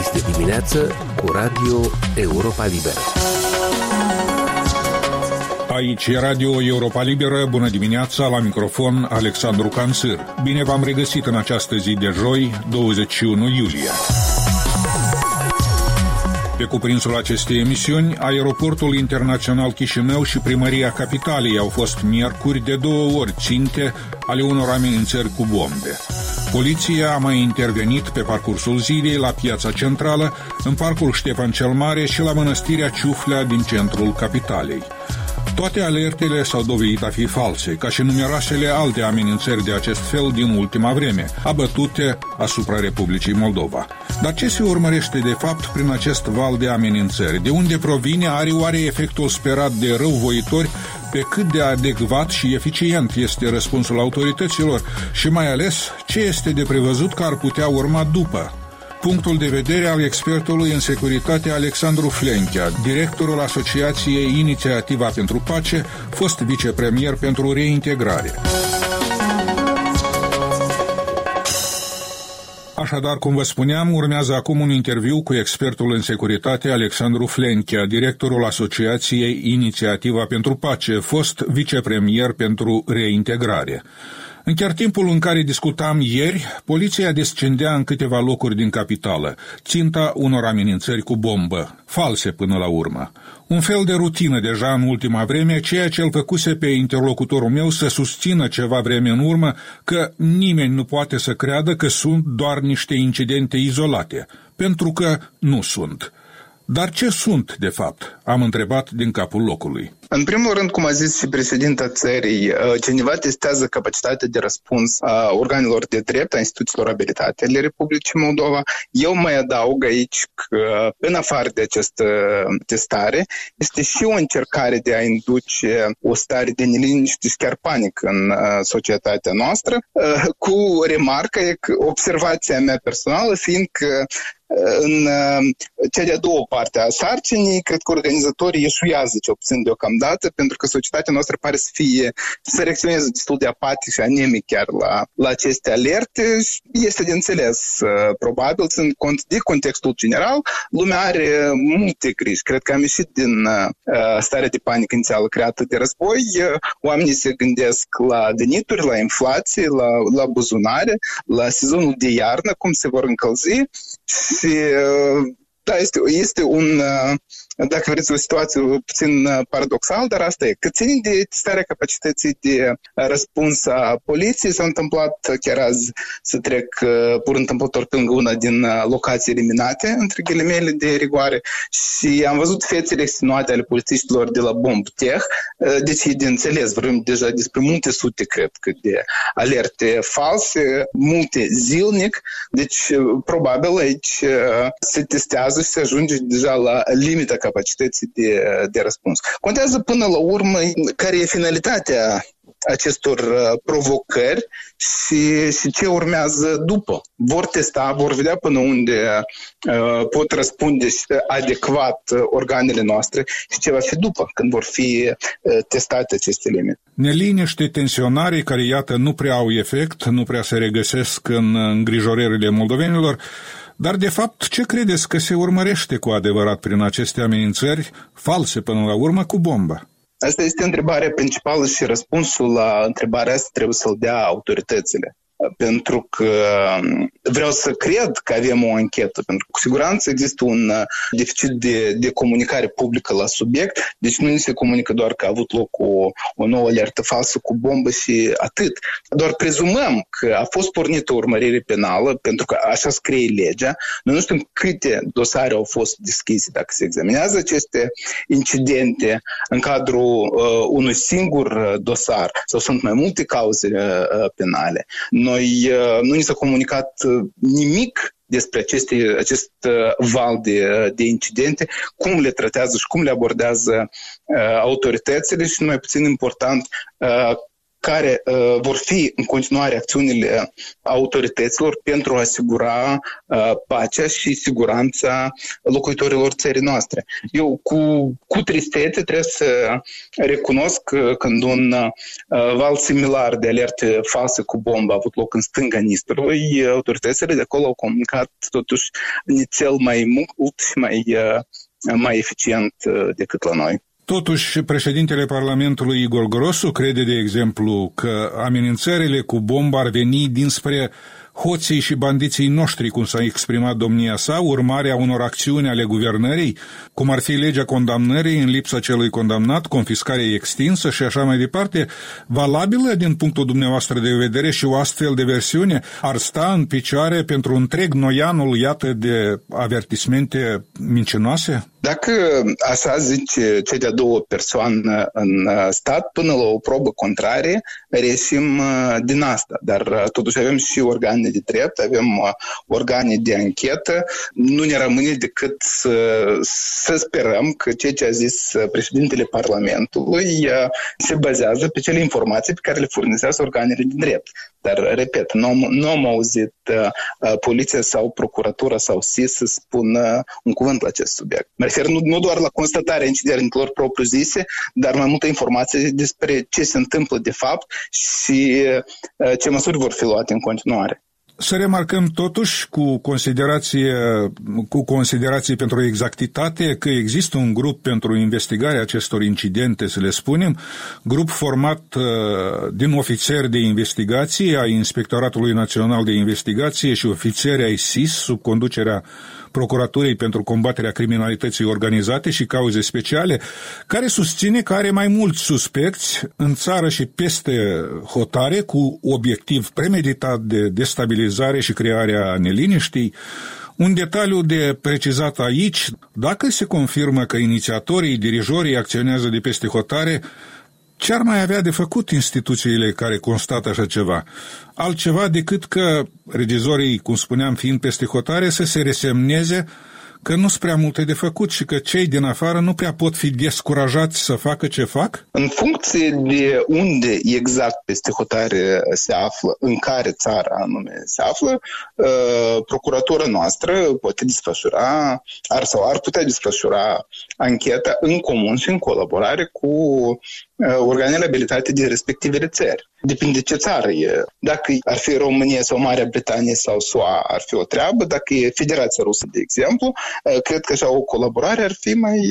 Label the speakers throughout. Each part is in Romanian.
Speaker 1: Este dimineață cu Radio Europa Liberă.
Speaker 2: Aici e Radio Europa Liberă, bună dimineața, la microfon Alexandru Cansir. Bine v-am regăsit în această zi de joi, 21 iulie. Pe cuprinsul acestei emisiuni, Aeroportul Internațional Chișinău și Primăria Capitalei au fost miercuri de 2 ori ținte ale unor amenințări cu bombe. Poliția a mai intervenit pe parcursul zilei la Piața Centrală, în Parcul Ștefan cel Mare și la Mănăstirea Ciuflea din centrul capitalei. Toate alertele s-au dovedit a fi false, ca și numeroasele alte amenințări de acest fel din ultima vreme, abătute asupra Republicii Moldova. Dar ce se urmărește de fapt prin acest val de amenințări? De unde provine? Are oare efectul sperat de răuvoitori? Pe cât de adecvat și eficient este răspunsul autorităților? Și mai ales, ce este de prevăzut că ar putea urma după? Punctul de vedere al expertului în securitate Alexandru Flenchea, directorul Asociației Inițiativa pentru Pace, fost vicepremier pentru reintegrare. Așadar, cum vă spuneam, urmează acum un interviu cu expertul în securitate Alexandru Flenchea, directorul Asociației Inițiativa pentru Pace, fost vicepremier pentru reintegrare. În chiar timpul în care discutam ieri, poliția descindea în câteva locuri din capitală, ținta unor amenințări cu bombă, false până la urmă. Un fel de rutină deja în ultima vreme, ceea ce îl făcuse pe interlocutorul meu să susțină ceva vreme în urmă că nimeni nu poate să creadă că sunt doar niște incidente izolate, pentru că nu sunt. Dar ce sunt, de fapt? Am întrebat din capul locului.
Speaker 3: În primul rând, cum a zis și președinta țării, cineva testează capacitatea de răspuns a organelor de drept, a instituțiilor abilitate ale Republicii Moldova. Eu mai adaug aici că, în afară de această testare, este și o încercare de a induce o stare de neliniște și chiar panică în societatea noastră, cu remarcă, observația mea personală fiind că în cea de-a doua parte a sarcinii, cred că organizatorii eșuează ce obțin deocamdată, pentru că societatea noastră pare să reacționeze destul de apatic și anemic chiar la aceste alerte. Este de înțeles, probabil, ținând cont de contextul general, lumea are multe griji. Cred că am ieșit din starea de panică inițială creată de război. Oamenii se gândesc la venituri, la inflație, la buzunare, la sezonul de iarnă, cum se vor încălzi. Și da, este dacă vreți, o situație puțin paradoxală, dar asta e. Cât ține de testarea capacității de răspuns a poliției, s-a întâmplat chiar azi să trec pur întâmplător pe lângă una din locații eliminate, între ghilimele de rigoare, și am văzut fețele extenuate ale polițiștilor de la BombTech. Deci e de înțeles, vorbim deja despre multe sute, cred că, de alerte false, multe zilnic, deci probabil aici se testează și se ajunge deja la limita capacității de răspuns. Contează până la urmă care e finalitatea acestor provocări și ce urmează după. Vor testa, vor vedea până unde pot răspunde adecvat organele noastre și ce va fi după, când vor fi testate aceste limite.
Speaker 2: Neliniște, tensionare care, iată, nu prea au efect, nu prea se regăsesc în îngrijorările moldovenilor. Dar, de fapt, ce credeți că se urmărește cu adevărat prin aceste amenințări false până la urmă cu bomba?
Speaker 3: Asta este întrebarea principală și răspunsul la întrebarea asta trebuie să-l dea autoritățile. Pentru că vreau să cred că avem o anchetă, pentru că cu siguranță există un deficit de comunicare publică la subiect, deci nu ni se comunică doar că a avut loc o nouă alertă falsă cu bombă și atât. Doar prezumăm că a fost pornită o urmărire penală, pentru că așa scrie legea. Noi nu știm câte dosare au fost deschise dacă se examinează aceste incidente în cadrul unui singur dosar sau sunt mai multe cauze penale. Noi nu ni s-a comunicat nimic despre acest val de incidente, cum le tratează și cum le abordează autoritățile și, mai puțin important, care vor fi în continuare acțiunile autorităților pentru a asigura pacea și siguranța locuitorilor țării noastre. Eu cu tristețe trebuie să recunosc că când un val similar de alerte false cu bombă a avut loc în stânga Nistrului, autoritățile de acolo au comunicat totuși nițel mai mult și mai eficient decât la noi.
Speaker 2: Totuși, președintele Parlamentului Igor Grosu crede, de exemplu, că amenințările cu bombă ar veni dinspre hoții și bandiții noștri, cum s-a exprimat domnia sa, urmarea unor acțiuni ale guvernării, cum ar fi legea condamnării în lipsa celui condamnat, confiscare extinsă și așa mai departe. Valabilă din punctul dumneavoastră de vedere și o astfel de versiune ar sta în picioare pentru întreg noianul, iată, de avertismente mincinoase?
Speaker 3: Dacă așa zice cea de-a doua persoană în stat, până la o probă contrarie, reieșim din asta. Dar totuși avem și organe de drept, avem organe de anchetă. Nu ne rămâne decât să sperăm că ceea ce a zis președintele Parlamentului se bazează pe cele informații pe care le furnizează organele de drept. Dar, repet, nu am auzit poliția sau procuratura sau SIS să spună un cuvânt la acest subiect. Mă refer nu doar la constatarea incidentelor propriu-zise, dar mai multe informații despre ce se întâmplă de fapt și ce măsuri vor fi luate în continuare.
Speaker 2: Să remarcăm totuși cu considerații pentru exactitate că există un grup pentru investigarea acestor incidente, să le spunem, grup format din ofițeri de investigație ai Inspectoratului Național de Investigație și ofițeri ai SIS sub conducerea Procuraturii pentru combaterea criminalității organizate și cauze speciale, care susține că are mai mulți suspecți în țară și peste hotare cu obiectiv premeditat de destabilizare și crearea neliniștii. Un detaliu de precizat aici, dacă se confirmă că inițiatorii, dirijorii acționează de peste hotare, ce ar mai avea de făcut instituțiile care constată așa ceva? Altceva decât că regizorii, cum spuneam, fiind peste hotare, să se resemneze că nu sunt prea multe de făcut și că cei din afară nu prea pot fi descurajați să facă ce fac?
Speaker 3: În funcție de unde exact peste hotare se află, în care țară anume se află, procuratura noastră poate desfășura, ar putea desfășura ancheta în comun și în colaborare cu organele abilitate de respectivele țări. Depinde ce țară e. Dacă ar fi România sau Marea Britanie sau SUA, ar fi o treabă. Dacă e Federația Rusă, de exemplu, cred că așa o colaborare ar fi mai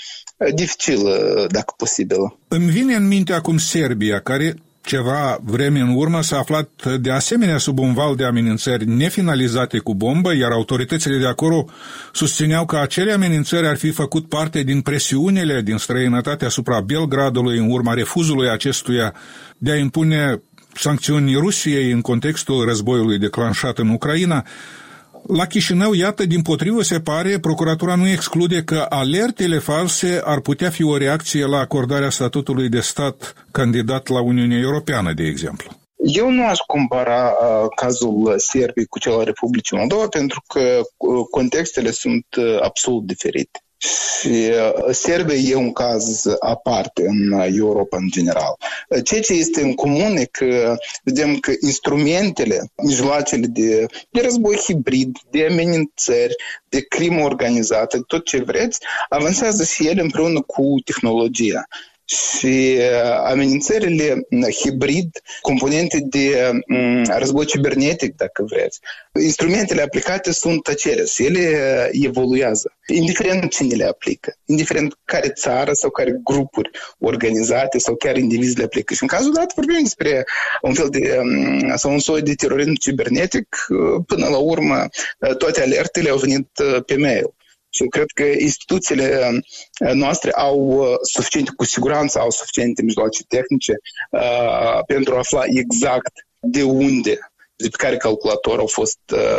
Speaker 3: dificilă, dacă posibil.
Speaker 2: Îmi vine în minte acum Serbia, care ceva vreme în urmă s-a aflat de asemenea sub un val de amenințări nefinalizate cu bombă, iar autoritățile de acolo susțineau că acele amenințări ar fi făcut parte din presiunile din străinătate asupra Belgradului în urma refuzului acestuia de a impune sancțiuni Rusiei în contextul războiului declanșat în Ucraina. La Chișinău, iată, dimpotrivă se pare, procuratura nu exclude că alertele false ar putea fi o reacție la acordarea statutului de stat candidat la Uniunea Europeană, de exemplu.
Speaker 3: Eu nu aș compara cazul Serbiei cu cel al Republicii Moldova, pentru că contextele sunt absolut diferite. Și Serbia e un caz aparte în Europa în general. Ceea ce este în comun e că vedem că instrumentele, mijloacele de război hibrid, de amenințări, de crimă organizată, tot ce vreți, avansează și ele împreună cu tehnologia. Și amenințările hibrid, componente de război cibernetic, dacă vreți, instrumentele aplicate sunt aceleași, ele evoluează, indiferent cine le aplică, indiferent care țară sau care grupuri organizate sau chiar indivizi le aplică. Și în cazul dat vorbim despre un fel de, sau un soi de terorism cibernetic, până la urmă toate alertele au venit pe mail. Și eu cred că instituțiile noastre au suficiente, cu siguranță au suficiente mijloace tehnice pentru a afla exact de unde, de pe care calculator au fost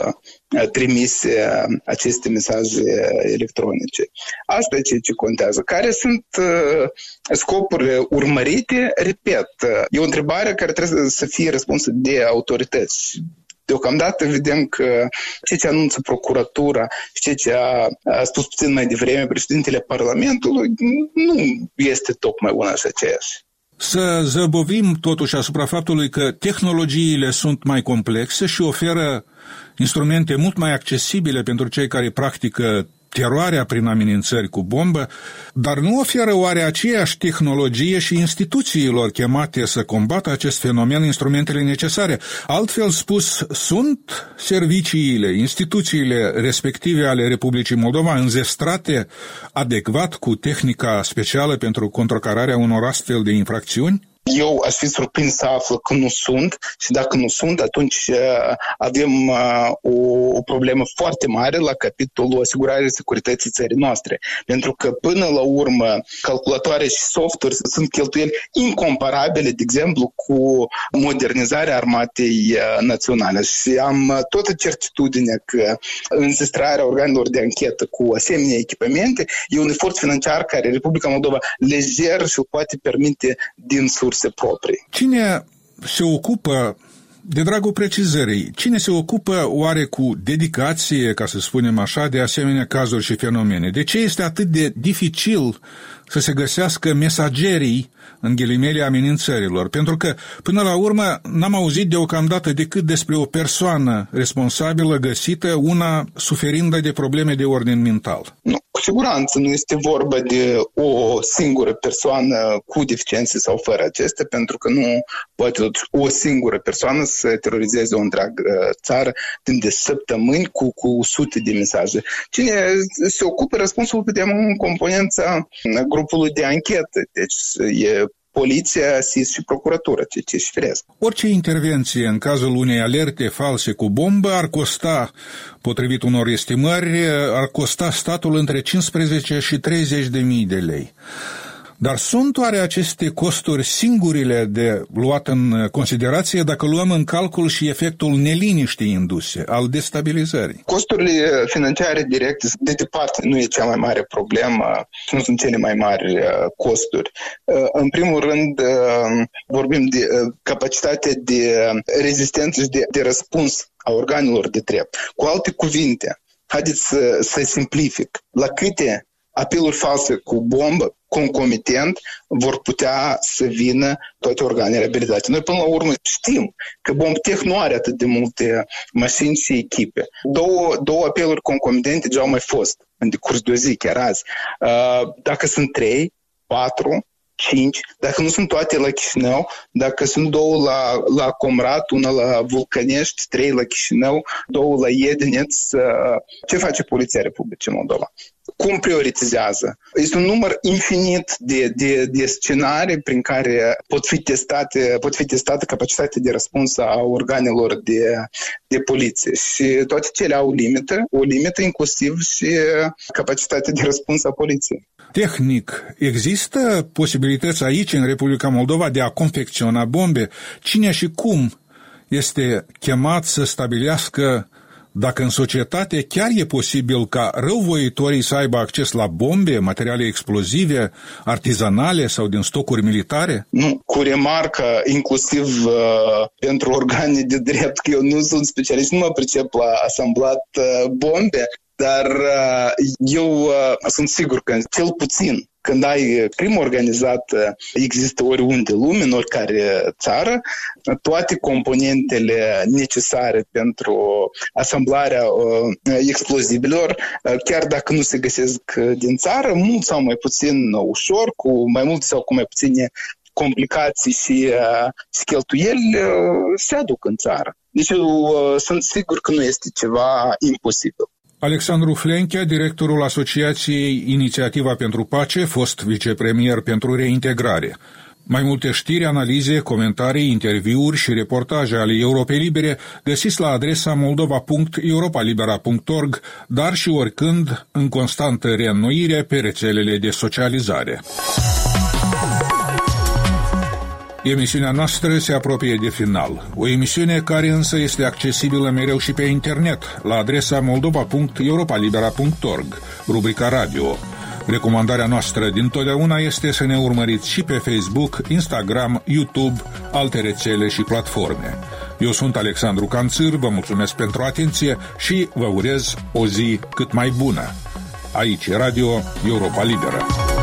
Speaker 3: trimise aceste mesaje electronice. Asta e ceea ce contează. Care sunt scopurile urmărite? Repet, e o întrebare care trebuie să fie răspunsă de autorități. Deocamdată vedem că ceea ce anunță procuratura și ceea ce a spus puțin mai devreme președintele Parlamentului nu este tocmai una și aceeași.
Speaker 2: să zăbovim totuși asupra faptului că tehnologiile sunt mai complexe și oferă instrumente mult mai accesibile pentru cei care practică teroarea prin amenințări cu bombă, dar nu oferă oare aceeași tehnologie și instituțiilor chemate să combată acest fenomen instrumentele necesare? Altfel spus, sunt serviciile, instituțiile respective ale Republicii Moldova înzestrate adecvat cu tehnica specială pentru contracararea unor astfel de infracțiuni?
Speaker 3: Eu aș fi surprins să aflu că nu sunt și dacă nu sunt, atunci avem o problemă foarte mare la capitolul asigurării securității țării noastre. Pentru că până la urmă calculatoare și software sunt cheltuieli incomparabile, de exemplu, cu modernizarea armatei naționale. Și am toată certitudinea că înzestrarea organelor de anchetă cu asemenea echipamente e un efort financiar care Republica Moldova lejer și îl poate permite din surse proprii.
Speaker 2: Cine se ocupă, de dragul precizării, cine se ocupă oare cu dedicație, ca să spunem așa, de asemenea cazuri și fenomene? De ce este atât de dificil să se găsească mesagerii, în ghilimele, amenințărilor? Pentru că, până la urmă, n-am auzit deocamdată decât despre o persoană responsabilă găsită, una suferindă de probleme de ordin mental.
Speaker 3: Nu, cu siguranță nu este vorba de o singură persoană cu deficiențe sau fără acestea, pentru că nu poate o singură persoană să terorizeze o întreagă țară timp de săptămâni cu sute de mesaje. Cine se ocupă, răspunsul vedem în componența grupului de anchetă. Deci e poliția, SIS și procuratură, ce și firesc.
Speaker 2: Orice intervenție în cazul unei alerte false cu bombă ar costa, potrivit unor estimări, ar costa statul între 15 și 30.000 de lei. Dar sunt oare aceste costuri singurile de luat în considerație dacă luăm în calcul și efectul neliniștii induse, al destabilizării?
Speaker 3: Costurile financiare directe, de departe, nu e cea mai mare problemă, nu sunt cele mai mari costuri. În primul rând, vorbim de capacitatea de rezistență și de răspuns a organelor de drept. Cu alte cuvinte, haideți să simplific. La câte apeluri false cu bombă concomitent vor putea să vină toate organele abilitate. Noi până la urmă știm că Bombtech nu are atât de multe mașini și echipe. Două apeluri concomitente deja au mai fost în decurs de o zi, chiar azi. Dacă sunt 3, 4, 5, dacă nu sunt toate la Chișinău, dacă sunt 2 la Comrat, 1 la Vulcănești, 3 la Chișinău, 2 la Iedineț, ce face Poliția Republicii Moldova? Cum prioritizează? Este un număr infinit de scenarii prin care pot fi testate capacitatea de răspuns a organelor de poliție. Și toate cele au o limită inclusiv și capacitatea de răspuns a poliției.
Speaker 2: Tehnic, există posibilități aici, în Republica Moldova, de a confecționa bombe? Cine și cum este chemat să stabilească dacă în societate chiar e posibil ca răuvoitorii să aibă acces la bombe, materiale explozive, artizanale sau din stocuri militare?
Speaker 3: Nu, cu remarca, inclusiv pentru organe de drept, că eu nu sunt specialist, nu mă pricep la asamblat bombe, dar eu sunt sigur că cel puțin când ai crimă organizată, există oriunde lume, în oricare țară, toate componentele necesare pentru asamblarea explozibilor, chiar dacă nu se găsesc din țară, mult sau mai puțin ușor, cu mai multe sau cu mai puține complicații și cheltuieli, se aduc în țară. Deci eu sunt sigur că nu este ceva imposibil.
Speaker 2: Alexandru Flenchea, directorul Asociației Inițiativa pentru Pace, fost vicepremier pentru reintegrare. Mai multe știri, analize, comentarii, interviuri și reportaje ale Europei Libere găsiți la adresa moldova.europalibera.org, dar și oricând în constantă reînnoire pe rețelele de socializare. Emisiunea noastră se apropie de final. O emisiune care însă este accesibilă mereu și pe internet, la adresa moldova.europalibera.org, rubrica radio. Recomandarea noastră dintotdeauna este să ne urmăriți și pe Facebook, Instagram, YouTube, alte rețele și platforme. Eu sunt Alexandru Canțir, vă mulțumesc pentru atenție și vă urez o zi cât mai bună. Aici e Radio Europa Liberă.